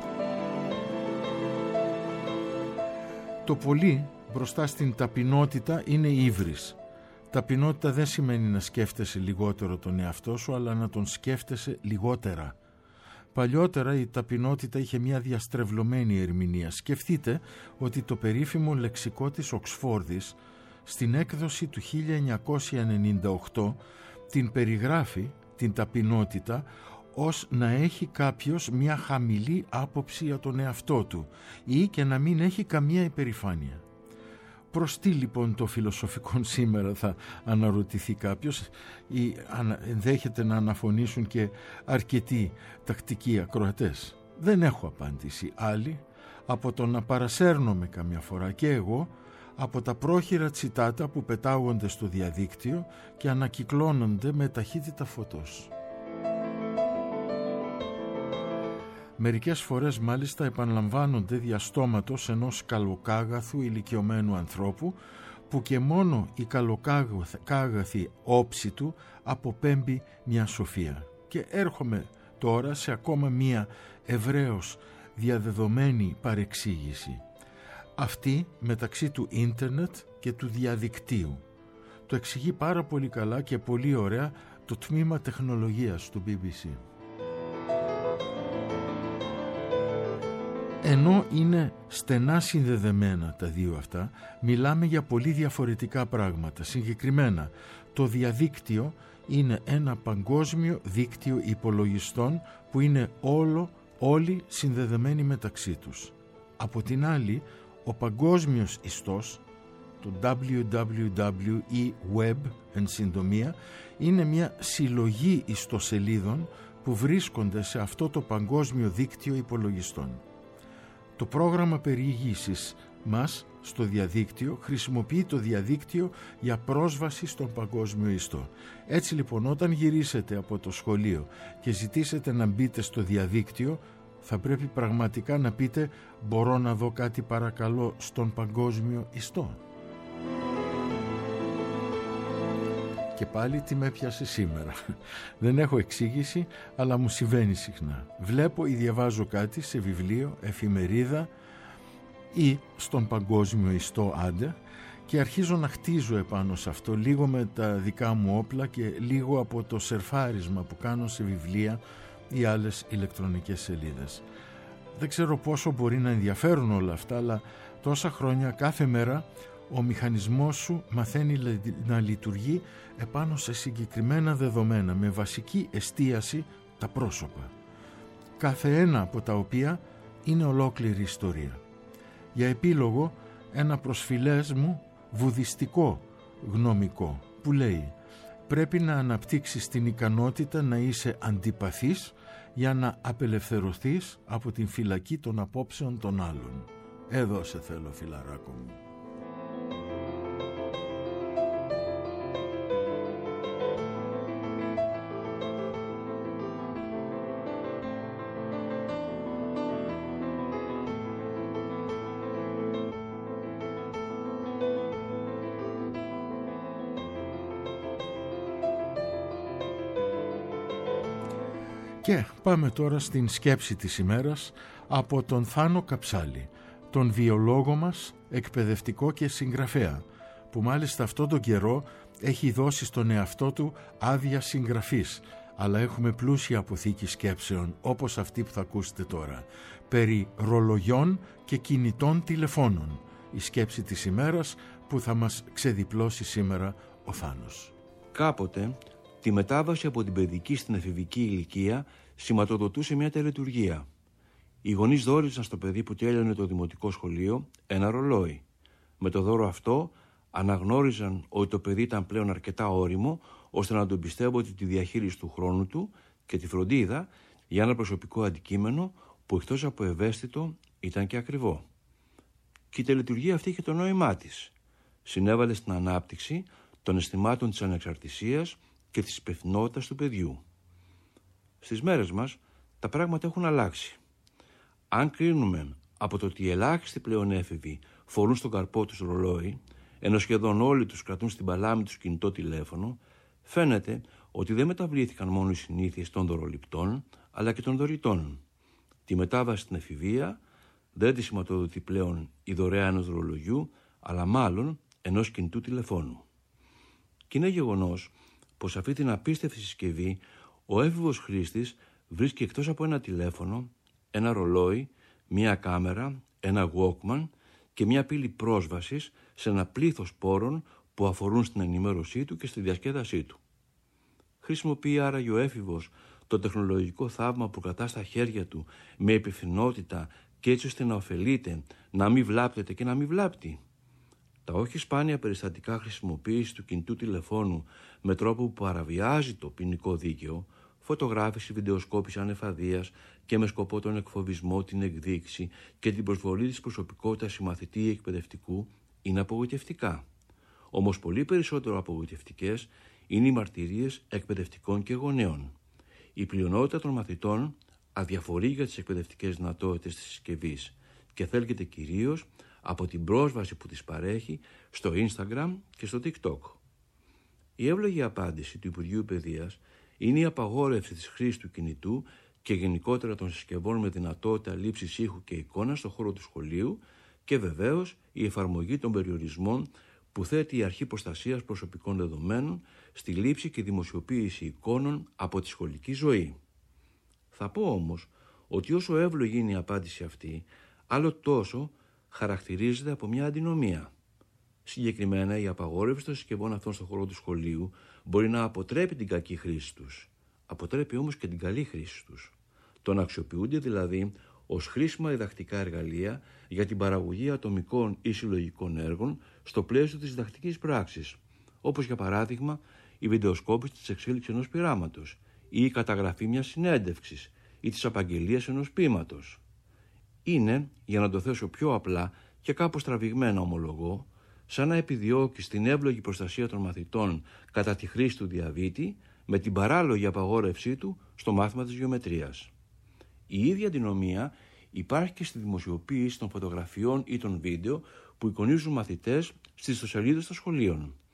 Το πολύ μπροστά στην ταπεινότητα είναι ύβρις. Ταπεινότητα δεν σημαίνει να σκέφτεσαι λιγότερο τον εαυτό σου, αλλά να τον σκέφτεσαι λιγότερα. Παλιότερα η ταπεινότητα είχε μια διαστρεβλωμένη ερμηνεία. Σκεφτείτε ότι το περίφημο λεξικό της Οξφόρδης στην έκδοση του χίλια εννιακόσια ενενήντα οκτώ την περιγράφει την ταπεινότητα ως να έχει κάποιος μια χαμηλή άποψη για τον εαυτό του ή και να μην έχει καμία υπερηφάνεια. Προς τι λοιπόν το φιλοσοφικό σήμερα, θα αναρωτηθεί κάποιος, ή ενδέχεται να αναφωνήσουν και αρκετοί τακτικοί ακροατές. Δεν έχω απάντηση άλλη από το να παρασέρνομαι καμιά φορά και εγώ από τα πρόχειρα τσιτάτα που πετάγονται στο διαδίκτυο και ανακυκλώνονται με ταχύτητα φωτός. Μερικές φορές μάλιστα επαναλαμβάνονται διαστόματος ενός καλοκάγαθου ηλικιωμένου ανθρώπου που και μόνο η καλοκάγαθη όψη του αποπέμπει μια σοφία. Και έρχομαι τώρα σε ακόμα μια ευρέως διαδεδομένη παρεξήγηση. Αυτή μεταξύ του ίντερνετ και του διαδικτύου. Το εξηγεί πάρα πολύ καλά και πολύ ωραία το τμήμα τεχνολογίας του μπι μπι σι. Ενώ είναι στενά συνδεδεμένα τα δύο αυτά, μιλάμε για πολύ διαφορετικά πράγματα. Συγκεκριμένα, το διαδίκτυο είναι ένα παγκόσμιο δίκτυο υπολογιστών που είναι όλο, όλοι συνδεδεμένοι μεταξύ τους. Από την άλλη, ο παγκόσμιος ιστός, το ντάμπλιου ντάμπλιου ντάμπλιου ή Web εν συντομία, είναι μια συλλογή ιστοσελίδων που βρίσκονται σε αυτό το παγκόσμιο δίκτυο υπολογιστών. Το πρόγραμμα περιήγησης μας στο διαδίκτυο χρησιμοποιεί το διαδίκτυο για πρόσβαση στον παγκόσμιο ιστό. Έτσι λοιπόν, όταν γυρίσετε από το σχολείο και ζητήσετε να μπείτε στο διαδίκτυο, θα πρέπει πραγματικά να πείτε «Μπορώ να δω κάτι παρακαλώ στον παγκόσμιο ιστό?» και πάλι τι με έπιασε σήμερα. Δεν έχω εξήγηση, αλλά μου συμβαίνει συχνά. Βλέπω ή διαβάζω κάτι σε βιβλίο, εφημερίδα ή στον παγκόσμιο ιστό άντε και αρχίζω να χτίζω επάνω σε αυτό λίγο με τα δικά μου όπλα και λίγο από το σερφάρισμα που κάνω σε βιβλία ή άλλες ηλεκτρονικές σελίδες. Δεν ξέρω πόσο μπορεί να ενδιαφέρουν όλα αυτά, αλλά τόσα χρόνια κάθε μέρα ο μηχανισμός σου μαθαίνει να λειτουργεί επάνω σε συγκεκριμένα δεδομένα με βασική εστίαση τα πρόσωπα, κάθε ένα από τα οποία είναι ολόκληρη ιστορία. Για επίλογο ένα προσφυλές μου βουδιστικό γνωμικό που λέει πρέπει να αναπτύξεις την ικανότητα να είσαι αντιπαθής για να απελευθερωθείς από την φυλακή των απόψεων των άλλων. Εδώ σε θέλω, φιλαράκο μου. Και πάμε τώρα στην σκέψη της ημέρας από τον Θάνο Καψάλη, τον βιολόγο μας, εκπαιδευτικό και συγγραφέα, που μάλιστα αυτόν τον καιρό έχει δώσει στον εαυτό του άδεια συγγραφής, αλλά έχουμε πλούσια αποθήκη σκέψεων όπως αυτή που θα ακούσετε τώρα, περί ρολογιών και κινητών τηλεφώνων, η σκέψη της ημέρας που θα μας ξεδιπλώσει σήμερα ο Θάνος.
Κάποτε τη μετάβαση από την παιδική στην εφηβική ηλικία σηματοδοτούσε μια τελετουργία. Οι γονείς δώριζαν στο παιδί που τέλειωνε το δημοτικό σχολείο ένα ρολόι. Με το δώρο αυτό αναγνώριζαν ότι το παιδί ήταν πλέον αρκετά ώριμο ώστε να τον πιστεύονται τη διαχείριση του χρόνου του και τη φροντίδα για ένα προσωπικό αντικείμενο που εκτός από ευαίσθητο ήταν και ακριβό. Και η τελετουργία αυτή είχε το νόημά της. Συνέβαλε στην ανάπτυξη των αισθημάτων της ανεξαρτησίας και της υπευθυνότητας του παιδιού. Στις μέρες μας τα πράγματα έχουν αλλάξει. Αν κρίνουμε από το ότι οι ελάχιστοι πλέον έφηβοι φορούν στον καρπό τους ρολόι, ενώ σχεδόν όλοι τους κρατούν στην παλάμη τους κινητό τηλέφωνο, φαίνεται ότι δεν μεταβλήθηκαν μόνο οι συνήθειες των δωροληπτών, αλλά και των δωρητών. Τη μετάβαση στην εφηβεία δεν τη σηματοδοτεί πλέον η δωρεά ενός ρολογιού, αλλά μάλλον ενός κινητού τηλεφώνου. Και είναι γεγονός πως αυτή την απίστευτη συσκευή ο έφηβος χρήστης βρίσκει εκτός από ένα τηλέφωνο, ένα ρολόι, μία κάμερα, ένα Walkman και μία πύλη πρόσβασης σε ένα πλήθος πόρων που αφορούν στην ενημέρωσή του και στη διασκέδασή του. Χρησιμοποιεί άραγε ο έφηβος το τεχνολογικό θαύμα που κρατά στα χέρια του με υπευθυνότητα και έτσι ώστε να ωφελείται, να μην βλάπτεται και να μην βλάπτει. Τα όχι σπάνια περιστατικά χρησιμοποίηση του κινητού τηλεφώνου με τρόπο που παραβιάζει το ποινικό δίκαιο, φωτογράφηση, βιντεοσκόπηση ανεφαδείας και με σκοπό τον εκφοβισμό, την εκδίκηση και την προσβολή της προσωπικότητας συμμαθητή ή εκπαιδευτικού είναι απογοητευτικά. Όμως πολύ περισσότερο απογοητευτικές είναι οι μαρτυρίες εκπαιδευτικών και γονέων. Η πλειονότητα των μαθητών αδιαφορεί για τις εκπαιδευτικές δυνατότητες της συσκευής και θέλκεται κυρίως από την πρόσβαση που της παρέχει στο Instagram και στο TikTok. Η εύλογη απάντηση του Υπουργείου Παιδείας είναι η απαγόρευση της χρήσης του κινητού και γενικότερα των συσκευών με δυνατότητα λήψης ήχου και εικόνας στον χώρο του σχολείου και βεβαίως η εφαρμογή των περιορισμών που θέτει η Αρχή Προστασίας Προσωπικών Δεδομένων στη λήψη και δημοσιοποίηση εικόνων από τη σχολική ζωή. Θα πω όμως ότι όσο εύλογη είναι η απάντηση αυτή, άλλο τόσο χαρακτηρίζεται από μια αντινομία. Συγκεκριμένα, η απαγόρευση των συσκευών αυτών στον χώρο του σχολείου μπορεί να αποτρέπει την κακή χρήση τους. Αποτρέπει όμως και την καλή χρήση τους. Το να αξιοποιούνται δηλαδή ως χρήσιμα διδακτικά εργαλεία για την παραγωγή ατομικών ή συλλογικών έργων στο πλαίσιο της διδακτικής πράξης, όπως για παράδειγμα η βιντεοσκόπηση της εξέλιξης ενός πειράματος ή η καταγραφή μιας συνέντευξης ή της απαγγελίας ενός ποίηματος. Είναι, για να το θέσω πιο απλά και κάπως τραβηγμένα ομολογώ, σαν να επιδιώκει την εύλογη προστασία των μαθητών κατά τη χρήση του διαβήτη με την παράλογη απαγόρευσή του στο μάθημα της γεωμετρίας. Η ίδια αντινομία υπάρχει και στη δημοσιοποίηση των φωτογραφιών ή των βίντεο που εικονίζουν μαθητές στις ιστοσελίδες των σχολείων.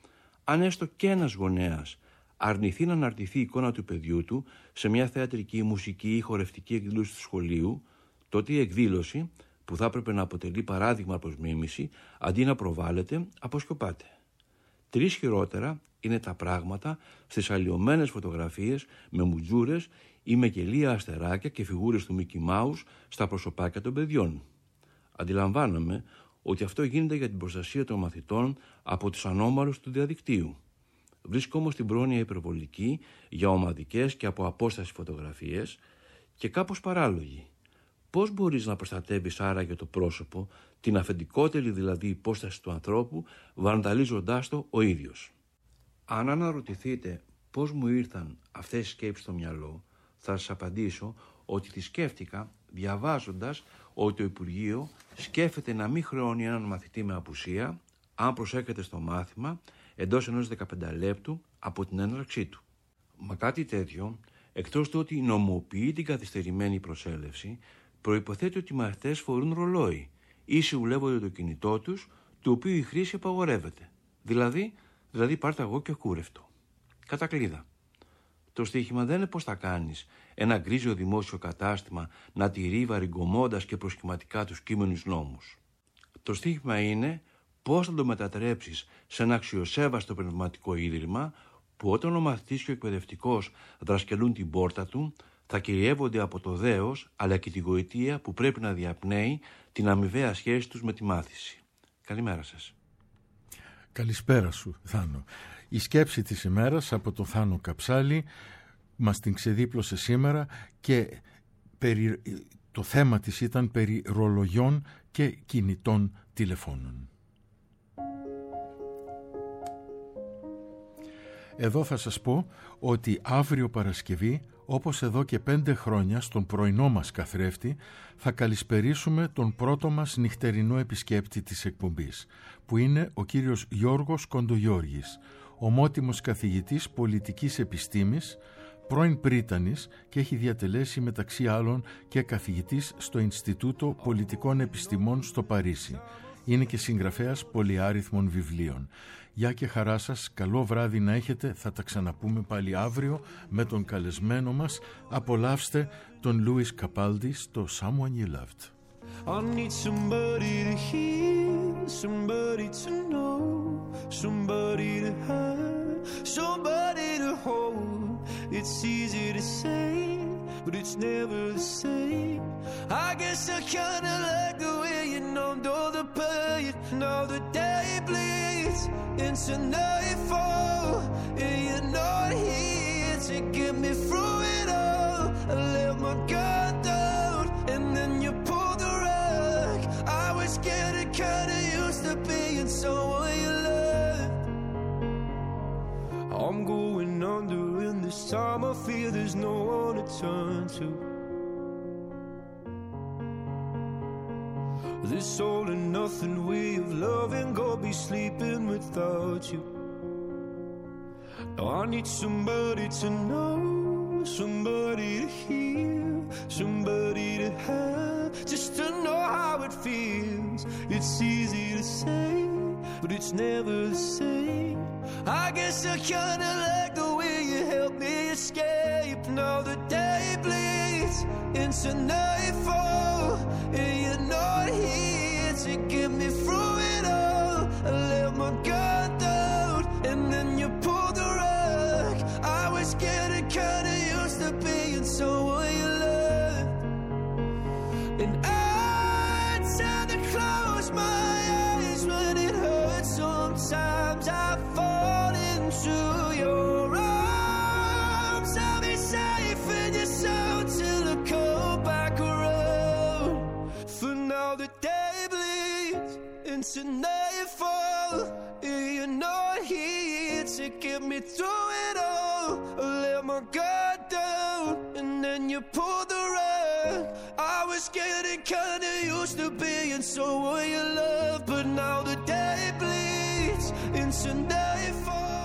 Αν έστω και ένας γονέας αρνηθεί να αναρτηθεί η εικόνα του παιδιού του σε μια θεατρική, μουσική ή χορευτική εκδήλωση του σχολείου, τότε η εκδήλωση, που θα έπρεπε να αποτελεί παράδειγμα προς μίμηση, αντί να προβάλλεται, αποσκοπάται. Τρεις χειρότερα είναι τα πράγματα στις αλλοιωμένες φωτογραφίες με μουτζούρες ή με γελία αστεράκια και φιγούρες του Μίκι Μάους στα προσωπάκια των παιδιών. Αντιλαμβάνομαι ότι αυτό γίνεται για την προστασία των μαθητών από τους ανώμαλους του διαδικτύου. Βρίσκω όμως την πρόνοια υπερβολική για ομαδικές και από απόσταση φωτογραφίες και κάπως παράλογη. Πώς μπορείς να προστατεύεις άραγε το πρόσωπο, την αφεντικότερη δηλαδή υπόσταση του ανθρώπου, βανδαλίζοντάς το ο ίδιος? Αν αναρωτηθείτε πώς μου ήρθαν αυτές οι σκέψεις στο μυαλό, θα σας απαντήσω ότι τις σκέφτηκα διαβάζοντας ότι το Υπουργείο σκέφτεται να μην χρεώνει έναν μαθητή με απουσία, αν προσέρχεται στο μάθημα, εντός ενός δεκαπενταλέπτου από την έναρξή του. Μα κάτι τέτοιο, εκτός του ότι νομοποιεί την καθυστερημένη προσέλευση, προϋποθέτει ότι οι μαθητές φορούν ρολόι ή συμβουλεύονται το κινητό τους, του οποίου η χρήση απαγορεύεται. Δηλαδή, δηλαδή πάρτε αγώ και κούρευτο. Κατακλείδα. Το στοίχημα δεν είναι πώς θα κάνεις ένα γκρίζιο δημόσιο κατάστημα να τηρεί βαριγκωμώντας και προσχηματικά τους κείμενους νόμους. Το στοίχημα είναι πώς θα το μετατρέψεις σε ένα αξιοσέβαστο πνευματικό ίδρυμα που όταν ο μαθητής και ο εκπαιδευτικός δρασκελούν την πόρτα του, θα κυριεύονται από το δέος αλλά και τη γοητεία που πρέπει να διαπνέει την αμοιβαία σχέση τους με τη μάθηση. Καλημέρα σας.
Καλησπέρα σου, Θάνο. Η σκέψη της ημέρας από τον Θάνο Καψάλη μας την ξεδίπλωσε σήμερα και περί, το θέμα της ήταν περί ρολογιών και κινητών τηλεφώνων. Εδώ θα σας πω ότι αύριο Παρασκευή, όπως εδώ και πέντε χρόνια στον πρωινό μας καθρέφτη, θα καλησπερίσουμε τον πρώτο μας νυχτερινό επισκέπτη της εκπομπής, που είναι ο κύριος Γιώργος Κοντογιώργης, ομότιμος καθηγητής πολιτικής επιστήμης, πρώην πρίτανης και έχει διατελέσει μεταξύ άλλων και καθηγητής στο Ινστιτούτο Πολιτικών Επιστημών στο Παρίσι. Είναι και συγγραφέας πολυάριθμων βιβλίων. Γεια και χαρά σας, καλό βράδυ να έχετε, θα τα ξαναπούμε πάλι αύριο με τον καλεσμένο μας. Απολαύστε τον Λούις Καπάλντι στο Someone You Loved.
I need somebody to hear, somebody to know, somebody to have, somebody to hold. It's easy to say, but it's never the same. I guess I kinda like the way you numbed all the pain. Now the day bleeds into nightfall, and you're not here to get me through it all. I let my guard down, and then you pulled the rug. I was getting kinda used to being someone you loved. I'm going under, and this time I feel there's no one to turn to. This all and nothing way of loving, go be sleeping without you. Now I need somebody to know, somebody to hear, somebody to have, just to know how it feels. It's easy to say, but it's never the same. I guess I kinda like the way you help me escape. Now the day bleeds into nightfall, and you're not here to get me through it all. I let my guard down, and then you pulled the rug. I was getting kinda used to being someone you loved, and I tend to close my eyes when it hurts. Sometimes I fall into your arms. I'll be safe in your soul till I come back around. For now the day bleeds into nightfall, and you're not here to get me through it all. I let my guard down, and then you pulled the rug. I was getting kinda used to being someone you love, but now the day bleeds into nightfall.